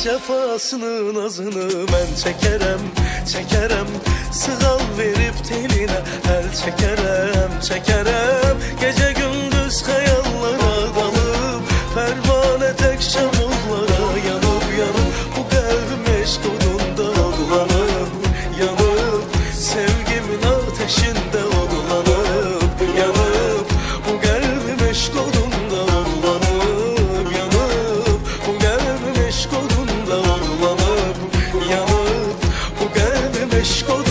Cefasını nazını ben çekerem, çekerem. Sığal verip teline el çekerem, çekerem. Gece gündüz hayallara dalıp pervane tek şamurlara yanıp yanıp bu kalbim eşk odunda odlanıp yanıp sevgimin ateşinde odlanıp yanıp bu kalbim eşk odunda odlanıp yanıp bu kalbim eşk odunda odlanıp yanıp bu kalbim eşk odunda.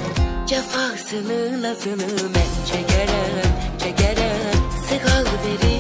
Cefasını nazını ben çekerem, çekerem. Sığal verip